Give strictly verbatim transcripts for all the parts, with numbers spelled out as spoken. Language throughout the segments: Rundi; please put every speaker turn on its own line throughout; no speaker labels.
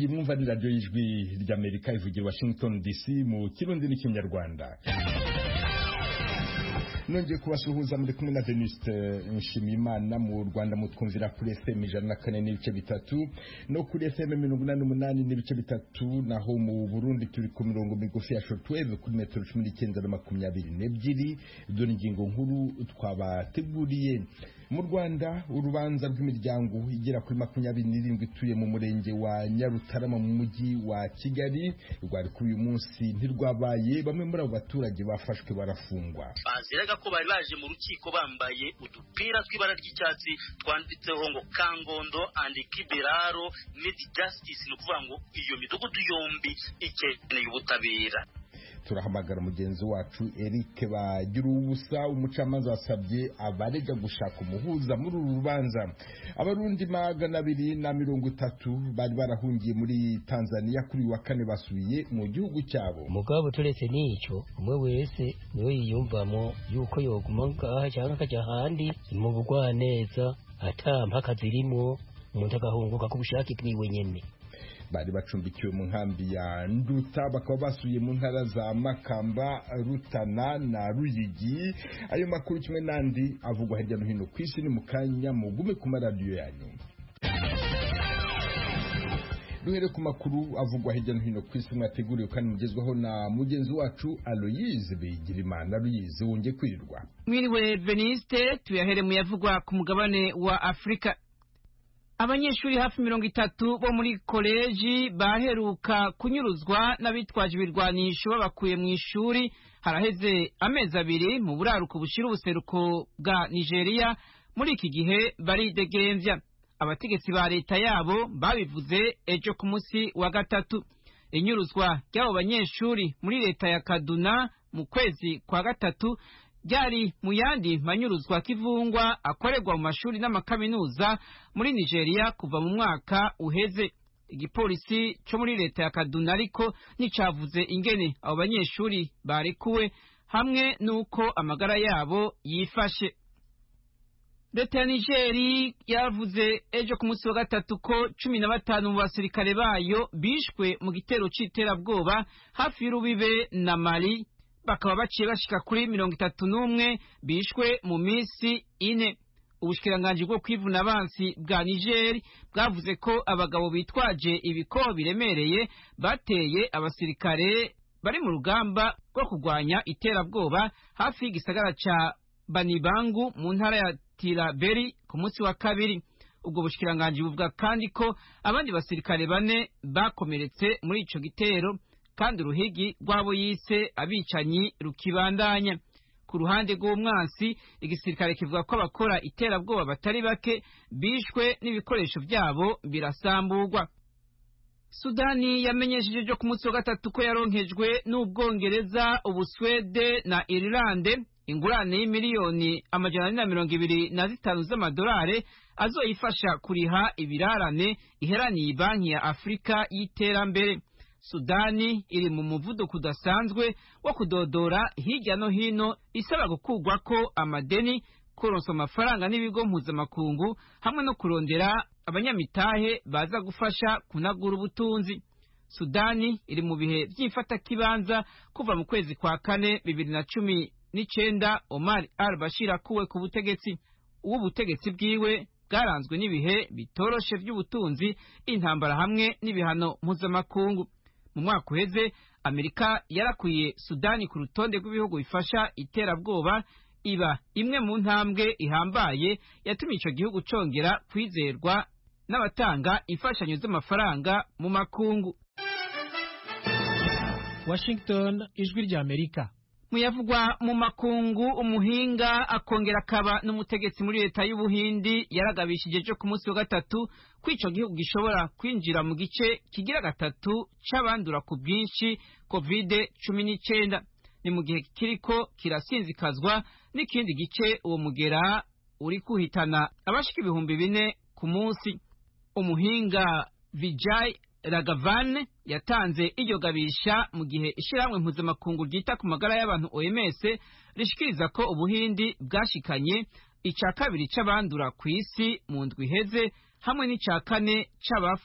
iyi mwumva ni radio y'ijwi ry'Amerika ivugira Washington D C mu kirundi n'ikinyarwanda. Nongeye kubasuhuza muri kumwe na Venuste Nshimiyimana. Mu Rwanda mutwumvira kuri F M ijana na kane n'ibice bitatu no kuri F M mirongo inani n'umunani n'ibice bitatu, naho mu Burundi turi ku mirongo migufi ya shortwave kuri metero cumi n'icyenda na makumyabiri n'ebyiri. Izo ni ingingo nkuru twabateguriye. Mu Rwanda urubanza rw'imiryango igera kuri makumyabiri n'irindwi ituye mu murenge wa Nyarutarama mu mujyi wa Kigali rwari kuri uyu munsi ntirwabaye. Bamwe muri abo baturage bafashwe barafungwa.
Baziraga ko bari baje mu rukiko bambaye udupira tw'ibara ry'icyatsi twanditseho ngo Kangondo and Kibiraro need justice, no kuvuga ngo iyo midugudu yombi ikeneye ubutabera.
Turahamagara mugenzi wacu Eric Bagiruwubusa, umucamanza wasabye abarega gushaka umuhuza muri uru rubanza. Abarundi magana abiri na mirongo itatu bari barahungiye muri Tanzania kuri wa kane basubiye mu gihugu cyabo.
Mugabo turetse nico umwe wese niwe yiyumvamo yuko yoguma ngaha cyangwa akajya handi mu bugwaneza ata mpaka zirimo umuntu agahunguka ku bushake bwiwe nyene.
Bari bacumbikiwe mu nkambi ya Nduta bakaba basuye mu ntara za Makamba, Rutana na Ruyigi. Ayo makuru kimwe nandi avugwa hirya no hino ku isi ni mukanya mugume ku maradiyo yanyu. Duhere ku makuru avugwa hirya no hino ku isi mwateguriwe kandi mugezweho na mugenzi wacu Aloyize Bigirimana. Aloyize, wongeye kwirirwa?
Mwiriwe Veniste, tuyahere mu yavugwa ku mugabane wa Afrika. Abanyeshuri hafi mirongo itatu bo muri koleji baheruka kunyuruzwa n'abitwaje ibirwanisho babakuye mu ishuri haraheze amezi abiri mu buraruko bushira ubuseruko bwa Nigeria. Muri iki gihe baridegembya. Abategetsi ba leta yabo babivuze ejo ku munsi wa gatatu. Inyuruzwa ry'abo banyeshuri muri leta ya Kaduna mu kwezi kwa gatatu ryari mu yandi manyuruzwa kivungwa akorerwa mu mashuri n'amakaminuza muri Nigeria kuva mu mwaka uheze. Igipolisi cyo muri leta ya Kaduna ariko nticavuze ingene abo banyeshuri barekuwe hamwe nuko amagara yabo yifashe. Leta ya Nigeria yavuze ejo ku munsi wa gatatu ko cumi na batanu mu basirikare bayo bishwe mu gitero c'iterabwoba hafi y'urubibe na Mali, bakaba baciye bashika kuri mirongo itatu n'umwe bishwe mu minsi ine. Ubushikiranganji bwo kwivuna abansi bwa Niger bwavuze ko abagabo bitwaje ibikoho biremereye bateye abasirikare bari mu rugamba rwo kurwanya iterabwoba hafi y'igisagara ca Banibangu mu ntara ya Tilaberi ku munsi wa kabiri. Ubwo bushikiranganji buvuga kandi ko abandi basirikare bane bakomeretse muri ico gitero kandi uruhigi rwabo yise abicanyi rukibandanya. Ku ruhande rw'umwansi, igisirikare kivuga ko abakora iterabwoba batari bake bishwe n'ibikoresho byabo birasamburwa. Sudani yamenyesheje ejo ku munsi wa gatatu ko yaronkejwe n'Ubwongereza, Ubuswede na Irlande ingurane y'imiliyoni amajana ane na mirongo ibiri na zitanu z'amadolari azoyifasha kuriha ibirarane iheraniye Banki ya Afrika y'Iterambere. Sudani iri mu muvuduko udasanzwe wo kudodora hirya no hino, isaba gukurwa ko amadeni, kuronsa amafaranga n'ibigo mpuzamakungu hamwe no kurondera abanyamitahe baza gufasha kunagura ubutunzi. Sudani iri mu bihe by'ifata kibanza kuva mu kwezi kwa kane bibiri na cumi n'icenda Omar al-Bashir akuwe ku butegetsi. Ubu butegetsi bwiwe bwaranzwe n'ibihe bitoroshe by'ubutunzi, intambara hamwe n'ibihano mpuzamakungu. Mu mwaka uheze Amerika yarakuye Sudani ku rutonde rw'ibihugu bifasha iterabwoba, iba imwe mu ntambwe ihambaye yatumye ico gihugu congera kwizerwa n'abatanga imfashanyo z'amafaranga mu makungu.
Washington, ijwi rya Amerika.
Muyavugwa mu makungu, umuhinga akongera akaba n'umutegetsi muri leta y'Ubuhindi yaragabishije ejo ku munsi wa gatatu ko ico gihugu gishobora kwinjira mu gice kigira gatatu c'abandura ku bwinshi covid cumi n'icyenda. Ni mu gihe kiriko kirasinzikazwa n'ikindi gice uwo mugera uri kuhitana abashika ibihumbi bine ku munsi. Umuhinga Vijay Raghavan yatanze iryo gabisha mu gihe ishiramwe mpuzamakungu ryita ku magara y'abantu O M S rishikiriza ko Ubuhindi bwashikanye ica kabiri c'abandura ku isi mu ndwi iheze hamwe n'ica kane c'abafa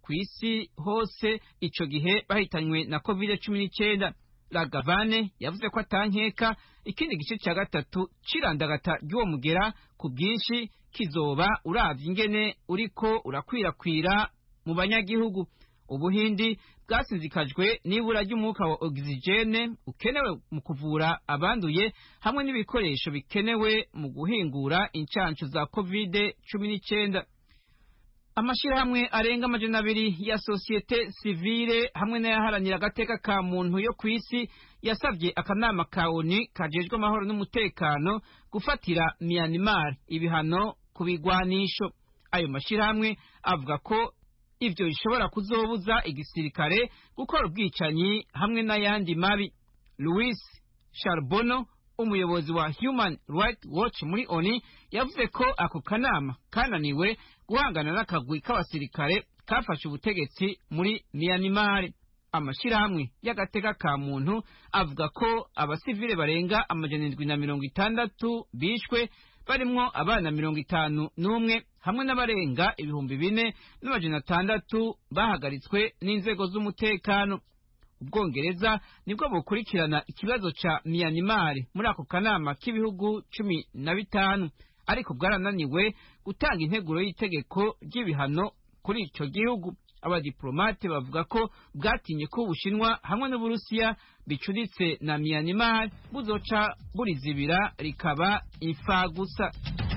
ku isi hose ico gihe bahitanywe na covid cumi n'icyenda. Lagavane yavuze ko atankeka ikindi gice cya gatatu cirandagata ry'uwo mugera ku bwinshi kizoba uravye ingene uriko urakwirakwira mu banyagihugu. Ubuhindi bwasinzikajwe n'ibura ry'umwuka wa oxygene ukenewe mu kuvura abanduye hamwe n'ibikoresho bikenewe mu guhingura incancu za covid cumi n'icyenda. Amashirahamwe arenga amajana abiri ya sosiyete sivile hamwe n'ayaharanira agateka ka muntu yo ku isi yasavye akanama ka O N U kajejwe amahoro n'umutekano gufatira Myanmar ibihano ku bigwanisho. Ayo mashirahamwe avuga ko ivyo bishobora kuzobuza igisirikare gukora ubwicanyi hamwe n'ayandi mabi. Louis Charbonneau, umuyobozi wa Human Rights Watch muri O N U, yavuze ko ako kanama kananiwe guhangana n'akagwi k'abasirikare kafashe ubutegetsi muri Myanmar. Amashirahamwe y'agateka ka muntu avuga ko abasivile barenga amajana indwi na mirongo itandatu bishwe, barimwo abana mirongo itanu n'umwe hamwe n'abarenga ibihumbi bine n'amajana atandatu bahagaritswe n'inzego z'umutekano. Ubwongereza nibwo bukurikirana ikibazo ca Myanmar muri ako kanama k'ibihugu cumi na bitanu, ariko bwarananiwe gutanga integuro y'itegeko ry'ibihano kuri ico gihugu. Abadiplomate bavuga ko bwatinye ko Ubushinwa hamwe n'Uburusiya bicuritse na Myanmar buzoca burizibira rikaba imfagusa.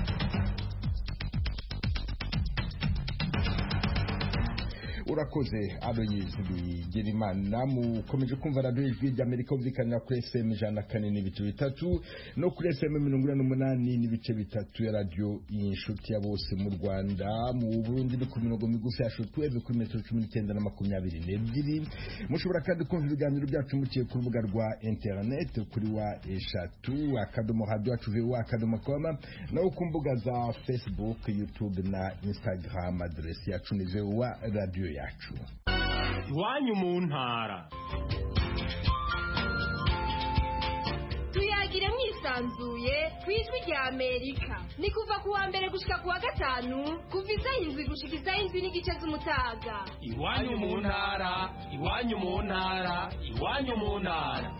Urakoze Aloyizi Bigirimana. Mukomeje kumva radio Ijwi ry'Amerika umvikana kuri F M ijana na kane n'ibice bitatu no kuri F M mirongo ine n'umunani n'ibice bitatu ya radio Inshuti ya Bose mu Rwanda. Mu Burundi ni ku mirongo migufi ya shortwave kuri metero cumi n'icyenda na makumyabiri n'ebyiri. Mushobora kandi kumva ibiganiro byacu muciye ku rubuga rwa internet kuri wa eshatu akadomo radio yacu V O A akadomo com, no ku mbuga za Facebook, YouTube na Instagram. Adresi yacu ni V O A radio yacu.
Iwanyu mu ntara.
Tuyagire mwisanzuye kw'Ijwi rya Amerika. Ni kuva ku wa mbere gushika ku wa gatanu kuva isaha indwi gushika isaha indwi n'igice z'umutaga.
Iwanyu mu ntara, iwanyu mu ntara, iwanyu mu ntara.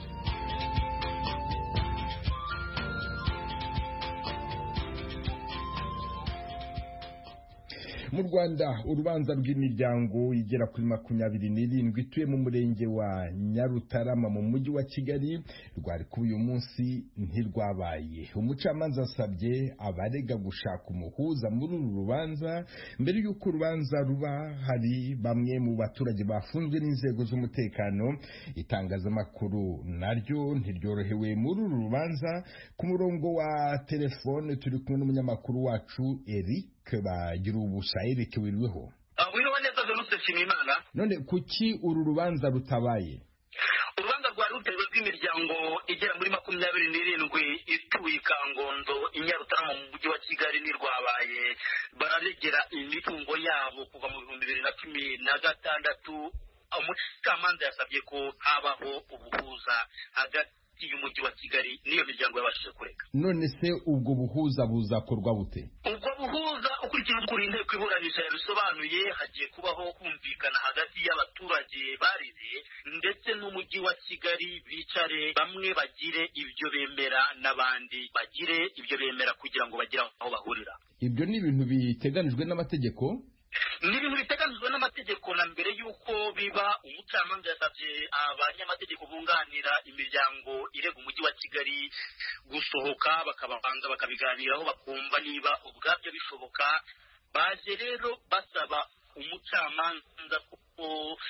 Mu Rwanda urubanza rw'imiryango igera kuri makumyabiri n'irindwi ituye mu murenge wa Nyarutarama mu mujyi wa Kigali rwari kuba uyu munsi ntirwabaye. Umucamanza asabye abarega gushaka umuhuza muri uru rubanza mbere y'uko urubanza ruba. Hari bamwe mu baturage bafunzwe n'inzego z'umutekano. Itangazamakuru naryo ntiryorohewe muri uru rubanza. Ku murongo wa telefone turi kumwe n'umunyamakuru wacu Eric bagira ubusa. Eric wiriweho?
Wiriwe neza Venuste Nshimiyimana.
None kuki uru rubanza rutabaye?
Urubanza rwari rutewe rw'imiryango igera muri makumyabiri n'irindwi ituye Kangondo i Nyarutarama mu mujyi wa Kigali ntirwabaye. Bararegera imitungo yabo kuva mu bihumbi bibiri na cumi na gatandatu. Umucamanza yasabye ko habaho ubuhuza hagati y'umujyi wa Kigali n'iyo miryango yabashije kureka.
None se ubwo buhuza buzakorwa bute?
Ubwo buhuza ukurikije ukuri inteko iburanisha yabisobanuye, hagiye kubaho kumvikana hagati y'abaturage barize ndetse n'umujyi wa Kigali, bicare bamwe bagire ibyo bemera n'abandi bagire ibyo bemera kugira ngo bagire aho bahurira.
Ibyo ni ibintu biteganijwe n'amategeko?
Ni ibintu biteganijwe n'amategeko, na mbere y'uko biba umucamanza yasabye abanyamategeko bunganira imiryango irega umujyi wa Kigali gusohoka bakabanza bakabiganiraho bakumva niba ubwabyo bishoboka. Baje rero basaba umucamanza kuko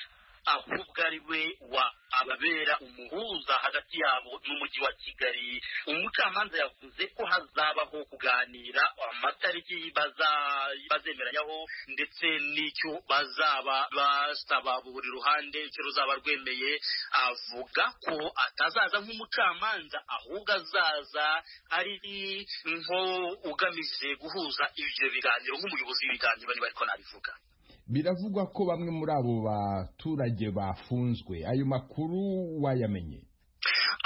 ahubwo ari we wa ababera umuhuza hagati yabo n'umujyi wa Kigali. Umucamanza yavuze ko hazabaho kuganira amatariki bazemeranyaho ndetse n'icyo bazaba basaba buri ruhande icyo ruzaba rwemeye. Avuga ko atazaza nk'umucamanza ahubwo azaza ari nko ugamije guhuza ibyo biganiro nk'umuyobozi w'ibiganiro niba ariko nabivuga.
Biravugwa ko bamwe muri abo baturage bafunzwe. Ayo makuru wayamenye?
Ayo makuru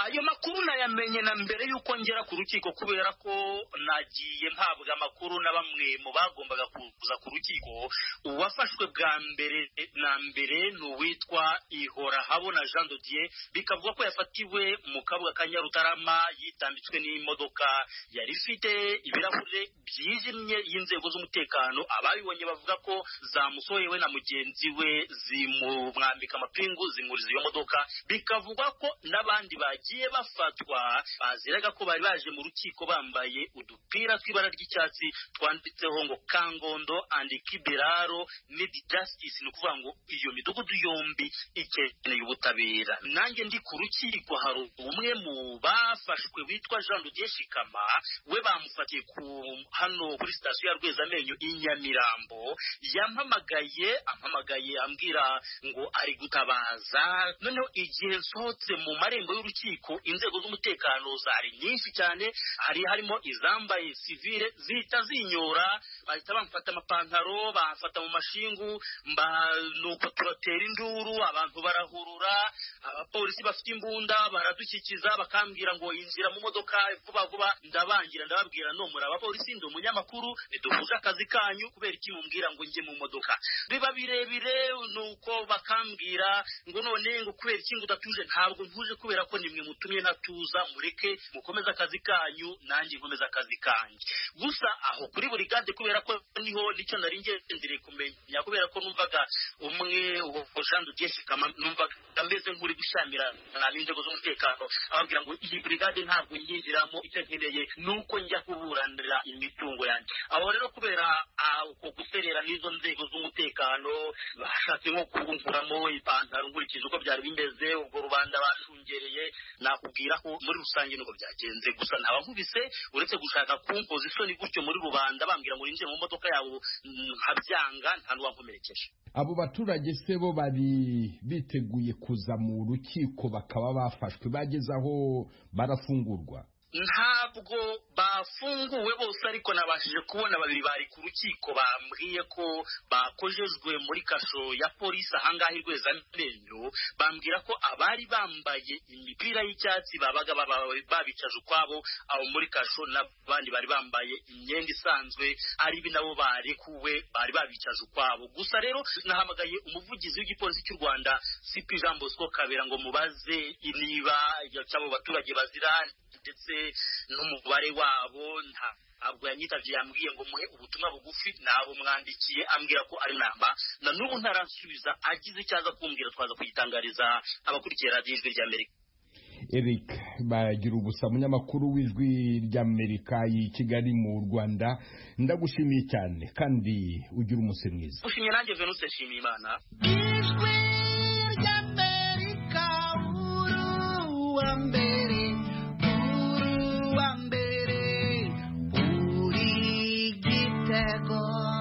makuru nayamenye na mbere yuko ngera ku rukiko kubera ko nagiye mpabwa amakuru na bamwe mu bagombaga kuza ku rukiko. Uwafashwe bwa mbere na mbere ni uwitwa Ihora Habona Jean de Dieu, bikavuga ko yafatiwe mu kabuga ka Nyarutarama yitambitswe n'imodoka yari ifite ibirahure byijimye y'inzego z'umutekano. Ababibonye bavuga ko zamusohewe na mugenzi we zimumwambika amapingu zimuriza iyo modoka. Bikavuga ko n'abandi bagiye bafatwa baziraga ko bari baje mu rukiko bambaye udupira tw'ibara ry'icyatsi twanditseho ngo Kangondo and Kibiraro Need Justice, ni ukuvuga ngo iyo midugudu yombi ikeneye ubutabera. Nanjye ndi ku rukiko hari umwe mu bafashwe witwa Jean de Dieu Shikama, we bamufatiye ku hano kuri sitasiyo ya Rwezamenyo i Nyamirambo. Yampamagaye ampamagaye ambwira ngo ari gutabaza. Noneho igihe nsohotse mu marembo y'urukiko inzego z'umutekano zari nyinshi cyane, hari harimo izambaye civile zihita zinyora, bahita bamfata amapantaro bamfata mu mashingu mba nuko turatera induru, abantu barahurura, abapolisi bafite imbunda baradukikiza bakambwira ngo injira mu modoka vuba vuba. Ndabangira ndababwira no muri abapolisi ndi umunyamakuru niduhuza akazi kanyu, kubera iki mumbwira ngo njye mu modoka. Biba birebire nuko bakambwira ngo none ngo kubera iki ngo udatuje. Ntabwo ntuje kubera ko nimwe mutumye natuza, mureke mukomeza akazi kanyu nanjye nkomeza akazi kanjye. Gusa aho kuri buri gade kubera ko niho nicyo nari ngendere kumenya, kubera ko numvaga umwe Jean de Dieu Shikama numvaga ameze nk'uri gushamira n'inzego z'umutekano, ababwira ngo iyi brigade ntabwo nyinjiramo, icyo nkeneye nuko njya kuburanira imitungo yanjye. Aho rero kubera uko guserera n'izo nzego z'umutekano bashatse nko kunkuramo ipantaro nkurikije uko byari bimeze, ubwo rubanda bashungereye. Nakubwira ko muri rusange nuko byagenze, gusa ntaba nkubise uretse gushaka kumpoza isoni gutyo muri rubanda bambwira ngo ninjye mu modoka yabo nkabyanga, nta n'uwankomerekeje.
Abo baturage se bo bari biteguye kuza mu rukiko bakaba bafashwe, bageze aho barafungurwa?
Ntabwo bafunguwe bose, ariko nabashije kubona babiri bari ku rukiko bambwiye ko bakojejwe muri kasho ya polisi ahangaha i Rwezamenyo. Bambwira ko abari bambaye imipira y'icyatsi babaga babicaje ukwabo abo muri kasho, n'abandi bari bambaye imyenda isanzwe ari binabo barekuwe bari babicaje ukwabo. Gusa rero nahamagaye umuvugizi w'igipolisi cy'u Rwanda C P Jean Bosco Kabera ngo mubaze niba cyabo baturage bazira ndetse n'umubare wabo. Ntabwo yanyitavye, yambwiye ngo muhe ubutumwa bugufi, nabo mwandikiye ambwira ko ari namba, na n'ubu ntaransubiza. Agize icyaza kumbwira twaza kuyitangariza abakurikiye radiyo Ijwi ry'Amerika.
Eric bagira ubusa, munyamakuru w'Ijwi ry'Amerika i Kigali mu Rwanda, ndagushimiye cyane kandi ugira umunsi mwiza.
Ushimye nanjye Venuse nshimiye Imana.
Ijwi ry'Amerika uru wa mbere uru wa mbere uri Gitego.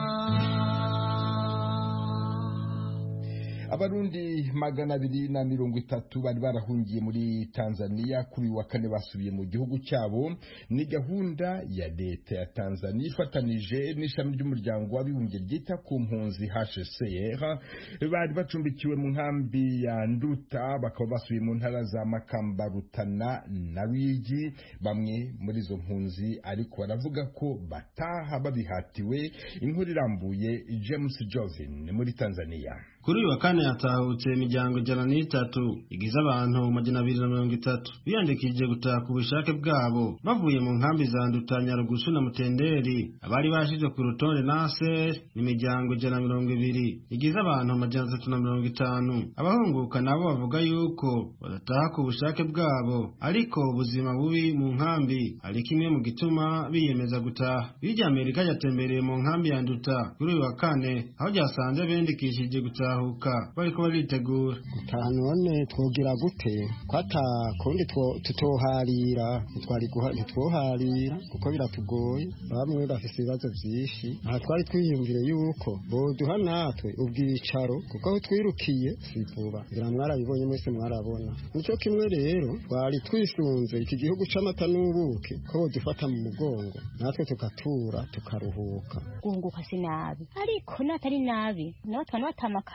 Abarundi magana abiri na mirongo itatu bari barahungiye muri Tanzania kuri wa kane basubiye mu gihugu cyabo. Ni gahunda ya leta ya Tanzania ifatanije n'ishami ry'umuryango w'abibumbye ryita ku mpunzi H C R. Bari bacumbikiwe mu nkambi ya Nduta, bakaba basubiye mu ntara za Makamba, Rutana na Ruyigi. Bamwe muri izo mpunzi ariko baravuga ko bataha babihatiwe. Inkuru irambuye James Jovin muri Tanzania.
Kuri uyu wa kane hatahutse imiryango ijana n'itatu igize abantu majana abiri na mirongo itatu biyandikishije gutaha ku bushake bwabo bavuye mu nkambi za Nduta, Nyarugusu na Mutenderi. Abari bashizwe ku rutonde nase n'imiryango ijana na mirongo ibiri igize abantu majana atatu na mirongo itanu. Abahunguka nabo bavuga yuko badataha ku bushake bwabo, ariko ubuzima bubi mu nkambi ari kimwe mu gituma biyemeza gutaha. Ijwi ry'Amerika ryatembereye mu nkambi ya Nduta kuri uyu wa kane, aho ryasanze biyandikishije gutaha bariko baritegura
gutaha. None twogira gute kwata kundi tutoharira twari ntitwoharira kuko biratugoye, bamwe bafise ibibazo vyinshi. Aha twari twiyumvire yuko boduha natwe ubwicaro kuko aho twirukiye si vuba, ngira mwarabibonye mwese mwarabona. Nico kimwe rero twari twisunze iki gihugu c'amata n'ubuke ko bodufata mu mugongo natwe tukatura tukaruhuka.
Guhunguka si nabi, ariko natari nabi nawe twana batamakazi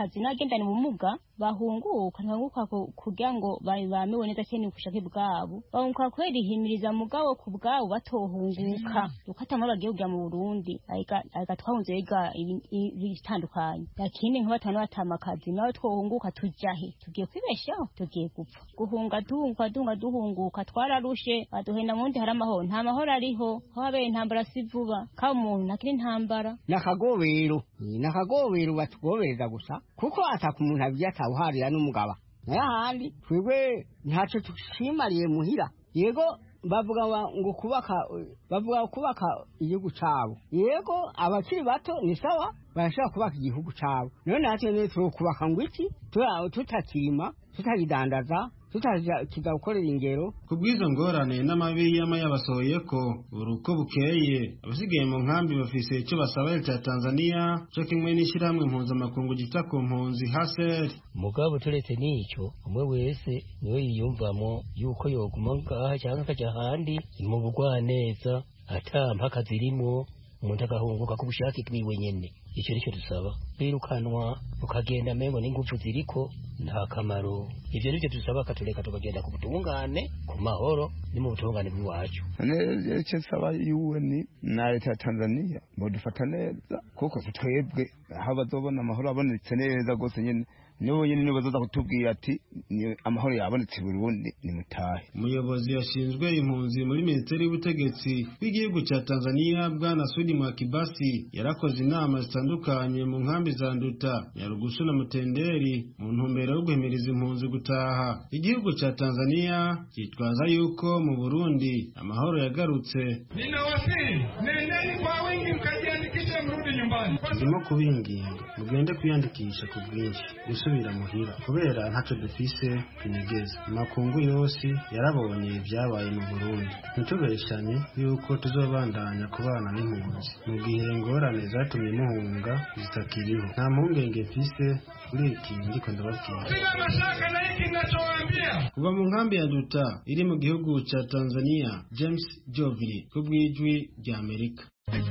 akazi n'abagendana ubumuga bahunguka ntibahunguka kugira ngo bamewe neza cyane ubushake bwabo bahunguka kubera ihimiriza mugabo ku bwabo batohunguka uko atamara bagiye kugira mu Burundi ariko twahunze biga ibitandukanye lakini nk'abatanu batama akazi nawe twohunguka tujahe tugiye kwibeshaho tugiye gupfa guhunga duhunguka duhunga duhunguka twararushe baduhenda mundi hari amahoro nta mahoro ariho aho habeye intambara si vuba ka umuntu ntakiri intambara
nakagobero nakagobero batugobereza gusa kuko ataka umuntu abya atawuharira n'umugaba naye ahandi twebwe ntaco tushimariye muhira yego bavuga ngo kubaka bavuga kubaka igihugu cabo yego abakiri bato ni sawa barashaka kubaka igihugu cabo none natwe ne twokubaka ngo iki tutakirima tutagidandaza tutakiza gukorera ingero
kubwizo ngorane n'amabi y'ama yabasohoye ko uruko bukeye abasigaye mu nkambi bafise icyo basaba leta ya Tanzania cyo kimwe n'ishyirahamwe mpuzamakungu gita ku mpunzi Haseri
mugabo turetse n'icyo umwe wese niwe yiyumvamo yuko yoguma ngaha cyangwa akajya ahandi mu bugwaneza ata mpaka zirimo umuntu agahunguka ku bushake bwiwe nyene icyo nicyo dusaba birukanwa ukagenda mengo n'ingufu ziriko nta kamaro ivyo nivyo dusaba katoleka tukagenda ku butungane ku mahoro ni mu butungane bw'iwacu
icyo nsaba U N na leta ya Tanzania ngo dufata neza kuko twebwe aho bazobona amahoro abonetse neza gose nyene nibo nyene nibo bazoza kutubwira ati amahoro yabonetse Burundi ni mutahe
umuyobozi yashinzwe impunzi muri Minisiteri y'Ubutegetsi bw'igihugu cya Tanzania bwana Sudi Mwakibasi yarakoze inama zitandukanye mu nkambi za Nduta Nyarugusu na Mutenderi mu ntumbero yo guhimiriza impunzi gutaha igihugu cya Tanzania cyitwaza yuko mu Burundi amahoro yagarutse
ninawasii nendeni kwa wingi mkajiandikishe mrudi nyumbani
ndimo kubinginga mugende kwiyandikisha ku bwinshi gusubira muhira kubera ntacyo dufise tunigeze amakungu yose yarabonye ibyabaye mu Burundi ntitubeshanye yuko tuzobandanya kubana n'impunzi mu gihe ingorane zatumye muhunga zitakiriho nta mpungenge mfise kuri iki ndiko ndababwira
sina mashaka na hiki ninachowaambia
kuva mu nkambi ya Nduta iri mu gihugu cya Tanzania James Jovini ku bw'ijwi rya Amerika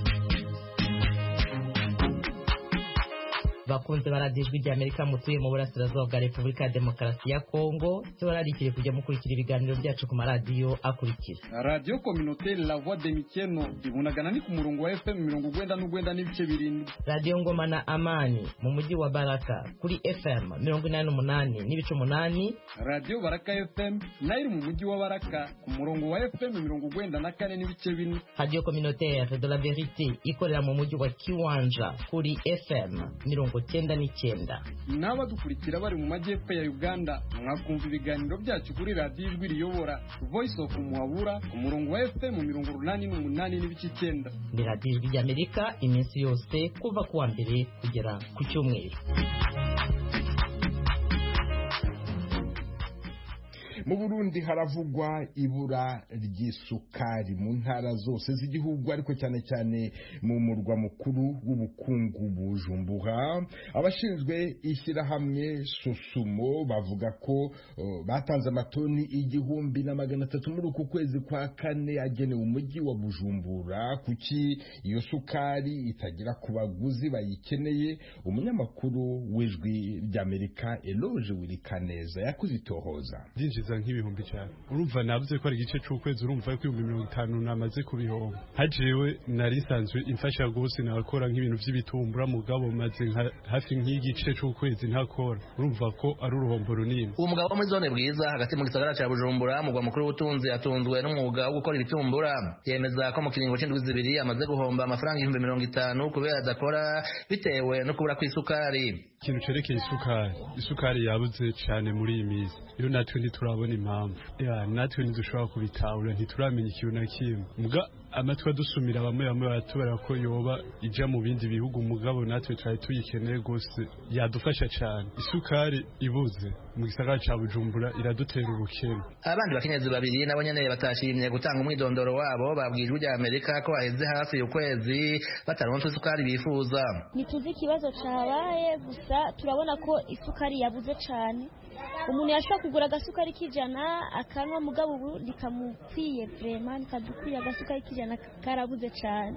bakunze baradijwi rya Amerika mutuye mu burasirazuba bwa Repubulika ya Demokarasi ya Kongo tubararikire kujya mukurikira ibiganiro byacu ku maradiyo akurikira
Radio Communautaire La Voix de Mikeno ibunagana ni ku murongo wa F M mirongo ugwenda n'ugwenda n'ibice birindwi
Radio Ngoma na Amani mu mujyi wa Baraka kuri F M mirongo inani n'umunani n'ibice umunani
Radio Baraka F M nayo mu mujyi wa Baraka ku murongo wa F M mirongo ugwenda na kane n'ibice bine
Radio Communautaire de la Vérité ikorera mu mujyi wa Kiwanja kuri F M mirongo cyenda n'icyenda
n'abadukurikira bari mu majyepfo ya Uganda mwakumva ibiganiro byacu kuri radio ijwi riyobora Voice of Muhabura ku murongo wa F M mirongo urunani n'umunani n'ibice icyenda
ni radio ijwi ry'Amerika iminsi yose kuva kuwa mbere kugera ku cyumweru.
mu Burundi haravugwa ibura ry'isukari mu ntara zose z'igihugu ariko cyane cyane mu murwa mukuru w'ubukungu Bujumbura abashinzwe ishyirahamwe Sosumo bavuga ko uh, batanze amatoni igihumbi na magana atatu muri uku kwezi kwa kane agenewe umujyi wa Bujumbura kuki iyo sukari itagira ku baguzi bayikeneye umunyamakuru w'ijwi ry'Amerika Eloge Wirikaneza yakuzitohoza
nk'ibihumbi cyane urumva navuze ko ari igice cy'ukwezi urumva ko ibihumbi mirongo itanu namaze kubihomba hajewe nari nsanzwe imfasha gose nakora nk'ibintu by'ibitumbura mugabo maze hafi nk'igice cy'ukwezi ntakora urumva ko ari uruhombo runini
uwo mugabo muri zone bwiza hagati mu gisagara cya Bujumbura mugwa mukuru w'ubutunzi atunzwe n'umwuga wo gukora ibitumbura yemeza ko mu kiringo cy'indwi zibiri amaze guhomba amafaranga ibihumbi mirongo itanu kubera adakora bitewe no kubura kw'isukari
ikintu cerekeye isukari isukari yabuze cyane muri iyi minsi iyo natwe ntiturabona impamvu ya natwe ntidushobora kubitahura ntituramenya ikintu na kimwe muga amatwi adusumira bamwe bamwe baratubara ko yoba ija mu bindi bihugu mugabo natwe twari tuyikeneye gose yadufasha cyane isukari ibuze mu gisagara cya Bujumbura iradutera ubukene
abandi bakenyezi babiri nabo nyene batashimye gutanga umwidondoro wabo babwijwe rya Amerika ko haheze hafi ukwezi bataronse isukari bifuza
nituzi ikibazo cabaye gusa turabona ko isukari yabuze cyane umuntu yashobora kugura agasukari k'ijana akanwa mugabo ubu rikamukwiye vraiment rikadukwiye agasukari k'ijana karabuze cyane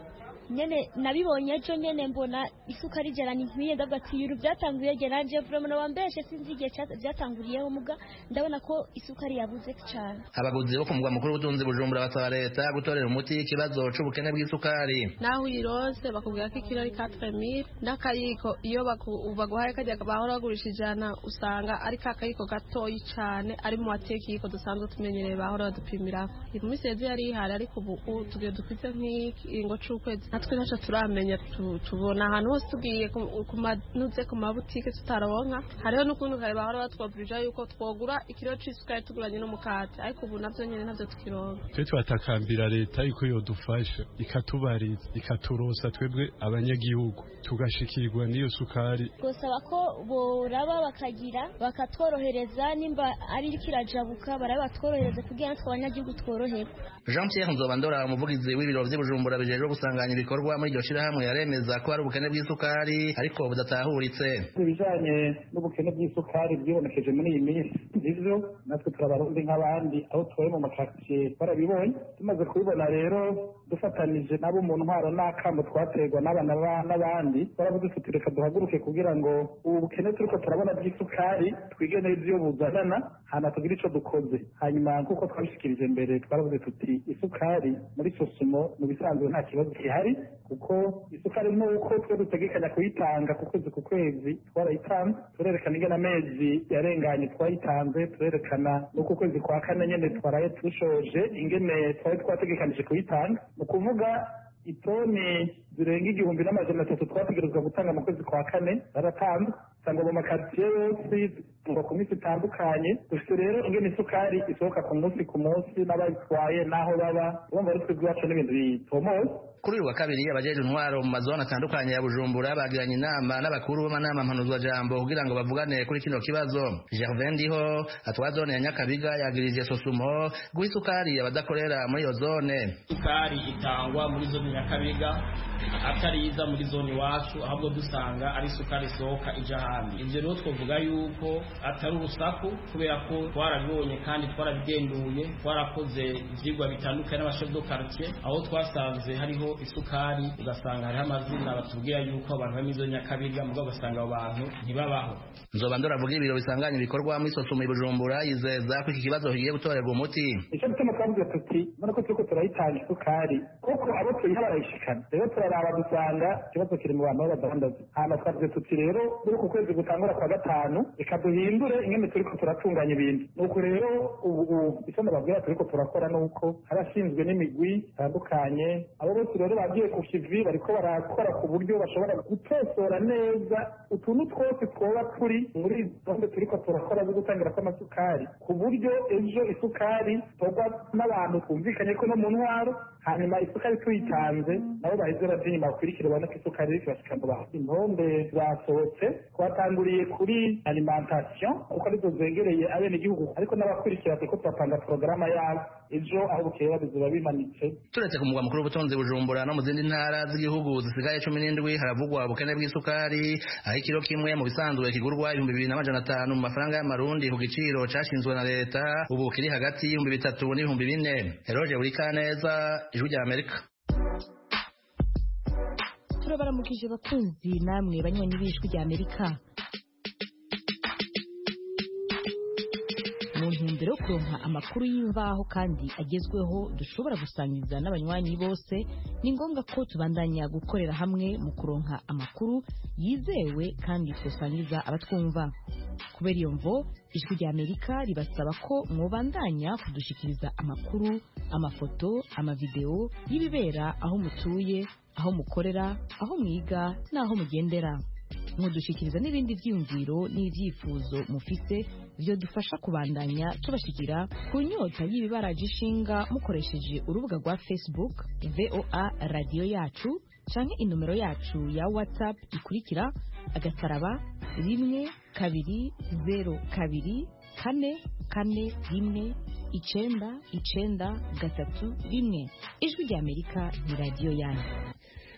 nyene nabibonye ejo nyene mbona isukari ijana nkwiye ndavuga ati ibintu byatanguye je nanje vraiment wambeshe sinzi igihe byatanguriyeho muga ndabona ko isukari yabuze cyane.
Abaguzi bo ku mugwa mukuru w'ubutunzi Bujumbura basaba leta gutorera umuti ikibazo c'ubukene bw'isukari.
Naho uyirose bakubwira ko ikiro ari quatre mille n'akayiko iyo baguhaye kajya bahora bagurisha ijana usanga ari kakayiko gatoyi cyane ari mu matekiko dusanzwe tumenyereye bahora badupimirako. Imiseze yari ihari ariko ubu tugiye dufite nk'ingo c'ukwezi natwe ntaco turamenya tubona ahantu hose tugiye ku manuze ku mabutike tutaronka hariho n'ukuntu kare bahora batwabwirije yuko twogura ikiro c'isukari tuguranye n'umukate ariko ubu navyo nyene navyo tukironka.
Twe twatakambira leta yuko yodufasha ikatubariza ikaturosa twebwe abanyagihugu tugashikirwa n'iyo sukari.
Gusaba ko boraba bakagira bakatworohereza nimba ari kirajabuka baraba batworohereza kugira ngo abanyagihugu tworoherwe.
Jean Pierre Nzobandora umuvugizi w'ibiro vy'Ibujumbura bijejwe gusanganya ibikorwa muri iryo shirahamwe yaremeza ko hari ubukene bw'isukari ariko budatahuritse.
Ibijanye n'ubukene bw'isukari bwibonekeje muri iyi minsi ivyo natwe turabarundi nk'abandi aho twaye mu makaritsiye barabibonye tumaze kubibona rero dufatanije nabo mu ntwaro n'akamo twaterwa n'abana n'abandi baravuze tuti reka duhaguruke kugira ngo ubu bukene turiko turabona bw'isukari twige neza iyo buzanana hana tugira ico dukoze. Hanyuma nk'uko twabishikirije mbere twaravuze tuti isukari muri sosumo mu bisanzwe nta kibazo gihari kuko isukari nuko twe dutegekanya kuyitanga ku kwezi ku kwezi twarayitanze turerekana ingene amezi yarenganye twayitanze turerekana nuko kwezi kwa kane nyene twaraye tushoje ingene twari twategekanije kuyitanga mu kuvuga itoni zirenga igihumbi n'amajana atatu twategerezwa gutanga mu kwezi kwa kane baratanzwe usanga mu makaritsiye yose tuva ku minsi itandukanye dufite rero ingene isukari isohoka ku munsi ku munsi n'abayitwaye n'aho baba urumva ari twebwe iwacu n'ibintu bitomoye.
Kuri uyu wa kabiri abajeje intwaro mu mazone atandukanye ya Bujumbura bagiranye inama n'abakuru b'amanama mpanuzwajambo kugira ngo bavugane kuri kino kibazo. Gervais Ndiho atwara zone ya Nyakabiga yagirije Sosumo guha isukari abadakorera muri iyo zone.
Isukari itangwa muri zone Nyakabiga atari iza muri zone iwacu ahubwo dusanga ari isukari isohoka ija handi. Ivyo rero twovuga yuko atari urusaku kubera ko twarabibonye kandi twarabigenduye twarakoze ivyigwa bitandukanye n'abashef do quartier aho twasanze hariho isukari ugasanga hariho amazina batubwira yuko abantu bari muri zone Nyakabiga mugabo ugasanga abo bantu ntibabaho.
Nzobandora avuga ibiro bisanganya ibikorwa muri Sosumo Bujumbura yizeza ko iki kibazo kigiye gutorerwa umuti.
Icyo bituma twavuze tuti none ko turiko turayitanga isukari kuko abo tuyiha barayishikana rero turaraba dusanga ikibazo kiri mu bantu b'abadandaza hama twavuze tuti rero muri ku kwezi gutangura kwa gatanu reka duhindure ingene turiko turatunganya ibintu nuko rero ubu icyo ndababwira turiko turakora nuko harashinzwe n'imigwi itandukanye abo bose rero bagiye ku kivi bariko barakora ku buryo bashobora gutosora neza utuntu twose twoba turi muri zombe turiko turakora zo gutangira kw'amasukari ku buryo ejo isukari togwa n'abantu twumvikanye ko no mu ntwaro hanyuma isukari tuyitanze nabo baheze baje inyuma bakurikire babona ko isukari iriko irashika mu bantu. Intonde zasohotse twatanguriye kuri alimentation kuko arizo zegereye abenegihugu ariko n'abakurikira turiko turapanga porogaramu yabo ejo aho bukeye babizoba bimanitse.
Turetse ku mugwa mukuru w'ubutunzi Bujumbura no mu zindi ntara z'igihugu zisigaye cumi n'indwi haravugwa ubukene bw'isukari aho ikiro kimwe mu bisanzwe kigurwa ibihumbi bibiri n'amajana atanu mu mafaranga y'amarundi ku giciro cashinzwe na leta ubu kiri hagati y'ibihumbi bitatu n'ibihumbi bine. Eroge Burikaneza, Ijwi rya Amerika.
Turabaramukije bakunzi namwe banywanyi b'Ijwi rya Amerika. Mu ntumbero yo kuronka amakuru y'imvaho kandi agezweho dushobora gusangiza n'abanywanyi bose ni ngombwa ko tubandanya gukorera hamwe mu kuronka amakuru yizewe kandi twosangiza abatwumva. Kubera iyo mvo Ijwi rya Amerika ribasaba ko mwobandanya kudushikiriza amakuru, amafoto, amavideo y'ibibera aho mutuye, aho mukorera, aho mwiga n'aho mugendera. Mudushikiriza n'ibindi vyiyumviro n'ivyifuzo mufise vyo dufasha kubandanya tubashikira ku nyota y'ibibaraje ishinga mukoresheje urubuga rwa Facebook V O A Radio Yacu canke inomero yacu ya WhatsApp ikurikira agasaraba rimwe kabiri zero kabiri kane kane rimwe icenda icenda gatatu rimwe. Ijwi rya Amerika ni radio yanyu.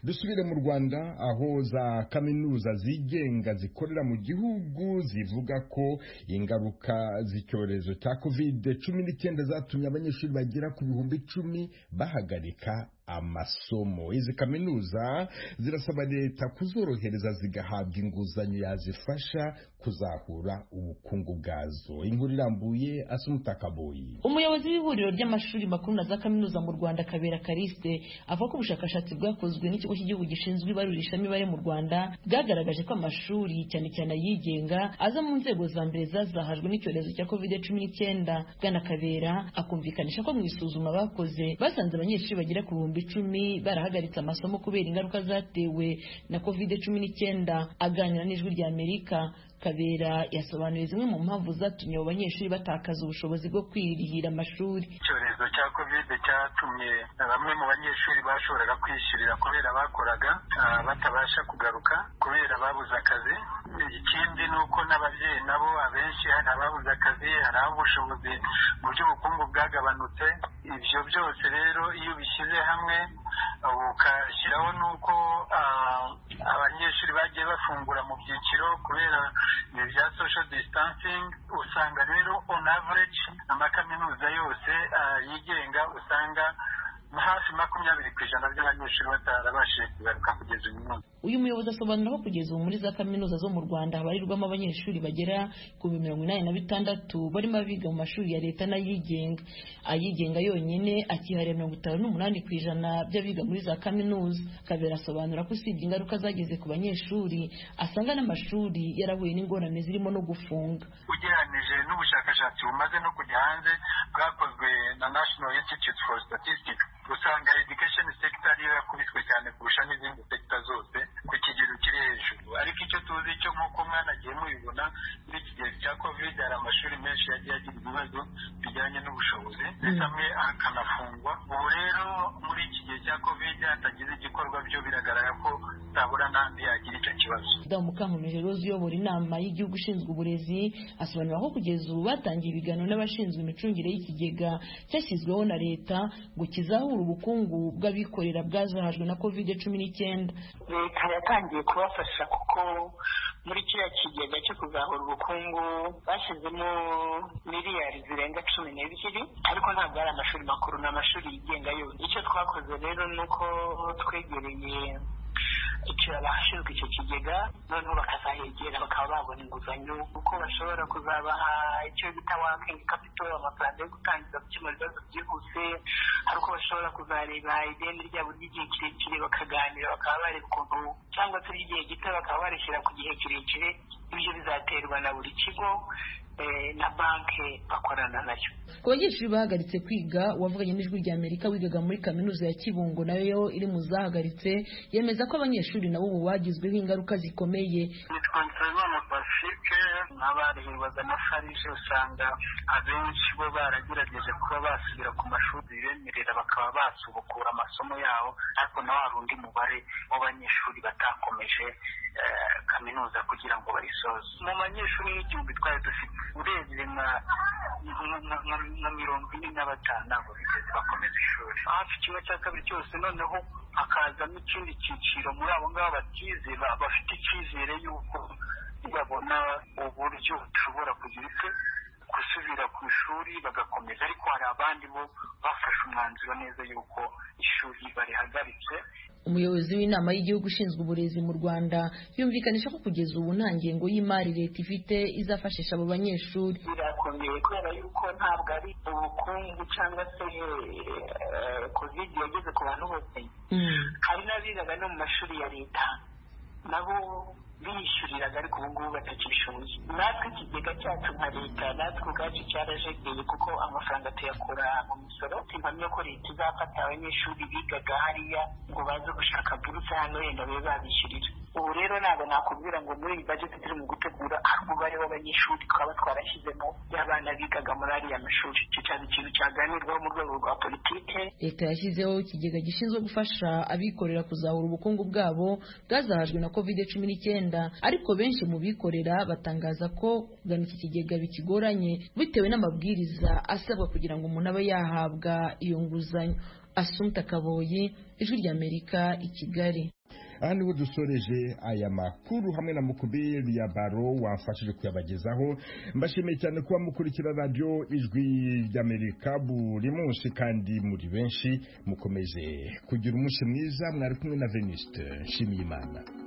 dusubire mu Rwanda aho za kaminuza zigenga zikorera mu gihugu zivuga ko ingaruka z'icyorezo cya covid cumi n'icyenda zatumye abanyeshuri bagera ku bihumbi icumi bahagarika amasomo. Izi kaminuza zirasaba leta kuzorohereza zigahabwa inguzanyo yazifasha kuzahura ubukungu bwazo. Inkuru irambuye Asumuta Kaboyi.
Umuyobozi w'ihuriro ry'amashuri makuru na za kaminuza mu Rwanda Kabera Kariste avuga ko ubushakashatsi bwakozwe n'ikigo cy'igihugu gishinzwe ibarurishamibare mu Rwanda bwagaragaje ko amashuri cyane cyane ayigenga aza mu nzego za mbere zazahajwe n'icyorezo cya covid cumi n'icyenda. Bwana Kabera akumvikanisha ko mu isuzuma bakoze basanze abanyeshuri bagera ku bihumbi icumi barahagaritse amasomo kubera ingaruka zatewe na covid cumi n'icyenda. Aganira n'ijwi rya Amerika, Kabera yasobanuye zimwe mu mpamvu zatumye abo banyeshuri batakaza ubushobozi bwo kwirihira amashuri.
Icyorezo cya covid cyatumye bamwe mu banyeshuri bashoboraga kwishyurira kubera bakoraga batabasha kugaruka kubera babuze akazi. Ikindi ni uko n'ababyeyi nabo abenshi hari ababuze akazi, hari aho ubushobozi mu by'ubukungu bwagabanutse. Ibyo byose rero iyo bishyize hamwe ukashyiraho n'uko abanyeshuri bagiye bafungura mu byiciro kubera ibi bya social distancing, usanga rero on average amakaminuza yose yigenga usanga hafi makumyabiri ku ijana by'abanyeshuri batarabashije kugaruka kugeza uyu munsi.
Uyu muyobozi asobanura ko kugeza ubu muri za kaminuza zo mu Rwanda habarirwamo abanyeshuri bagera ku mirongo inani na bitandatu barimo abiga mu mashuri ya leta n'ayigenga. Ayigenga yonyine akihariye mirongo itanu n'umunani ku ijana by'abiga muri za kaminuza. Kabera asobanura ko usibye ingaruka zageze ku banyeshuri asanga n'amashuri yarahuye n'ingorane zirimo no gufunga.
Ugereranije n'ubushakashatsi bumaze no kujya hanze bwakozwe na National Institute for Statistics, usanga education sector ariyo yakubiswe cyane kurusha n'izindi sector zose ku kigero kiri hejuru. Ariko icyo tuzi cyo nk'uko mwana agiye mubibona muri iki gihe cya covid hari amashuri menshi yagiye agira ibibazo bijyanye n'ubushobozi ndetse amwe akanafungwa. Ubu rero muri iki gihe cya covid hatagize igikorwa byo biragaragara ko tabura n'andi yagira icyo kibazo.
Damu Mukankomeje Rose uyobora inama y'igihugu ishinzwe uburezi asobanura ko kugeza ubu batangiye ibiganiro n'abashinzwe imicungire y'ikigega cyashyizweho na leta ngo kizahura ubukungu bw'abikorera bwazahajwe na covid cumi n'icyenda.
Leta yatangiye kubafasha kuko muri kiriya kigega cyo kuzahura ubukungu bashyizemo miliyari zirenga cumi n'ebyiri, ariko ntabwo ari amashuri makuru, ni amashuri yigenga yose. Icyo twakoze rero ni uko twegereye icyo abashinzwe icyo kigega noneho bakazahegera bakaba babona inguzanyo uko bashobora kuzabaha icyo bita working capital, amafaranga yo gutangiza gukemura ibibazo byihuse, hari uko bashobora kuzareba ideni ryabo ry'igihe kirekire bakaganira bakaba bareba ukuntu cyangwa se ry'igihe gito bakaba barishyira ku gihe kirekire. Ibyo bizaterwa na buri kigo na banki bakorana nayo.
Ku banyeshuri bahagaritse kwiga, uwavuganye n'ijwi rya Amerika wigaga muri kaminuza ya Kibungo nayo iri mu zahagaritse, yemeza ko abanyeshuri nabo ubu bagizweho ingaruka zikomeye.
Nitwa Nsabimana Pacifique, n'abarihirwaga na farije usanga abenshi bo baragerageje kuba basubira ku mashuri bemerera bakaba basubukura amasomo yabo, ariko naho hari undi mubare w'abanyeshuri batakomeje kaminuza kugira ngo bayisoze. Mu banyeshuri n'igihumbi twari dufite urebye nka mirongo ine na batanu ntabwo bigeze bakomeza ishuri. Hafi kimwe cya kabiri cyose noneho hakazamo ikindi cyiciro muri abo ngabo batize bafite icyizere y'uko babona uburyo ushobora kugira icyo gusubira ku ishuri bagakomeza, ariko hari abandi bo bafashe umwanzuro neza y'uko ishuri barihagaritse.
Umuyobozi w'inama y'igihugu ishinzwe uburezi mu Rwanda yumvikanisha ko kugeza ubu nta ngengo y'imari leta ifite izafashisha abo banyeshuri.
Birakomeye kubera yuko ntabwo ari ubukungu cyangwa se covid yageze ku bantu bose. Hari n'abigaga no mu mashuri ya leta nabo biyishyuriraga ariko ubu ngubu batakibishoboye. Natwe ikigega cyacu nka leta natwe ubwacu cyarajegeye kuko amafaranga tuyakura mu misoro. Impamya ko leta izafata abanyeshuri bigaga hariya ngo baze gushaka buruse hano wenda babe babishyurira. ubu rero ntabwo nakubwira ngo muri iyi budget turi mu gutegura hari umubare w'abanyeshuri twaba twarashyizemo y'abana bigaga muri ariya mashuri icyo cyari ikintu cyaganirwaho mu rwego rwa politike.
Leta yashyizeho ikigega gishinzwe gufasha abikorera kuzahura ubukungu bwabo bwazahajwe na covid cumi n'icyenda, ariko benshi mu bikorera batangaza ko kugana iki kigega bikigoranye bitewe n'amabwiriza asabwa kugira ngo umuntu abe yahabwa iyo nguzanyo. Assumpta Kaboyi, Ijwi ry'Amerika, i Kigali.
Aha niho dusoreje aya makuru hamwe na Mukubiri ya Baro wamfashije kuyabagezaho. Mbashimiye cyane kuba mukurikira radio Ijwi ry'Amerika buri munsi kandi muri benshi mukomeje kugira umunsi mwiza. Mwari kumwe na Venuste Nshimiyimana.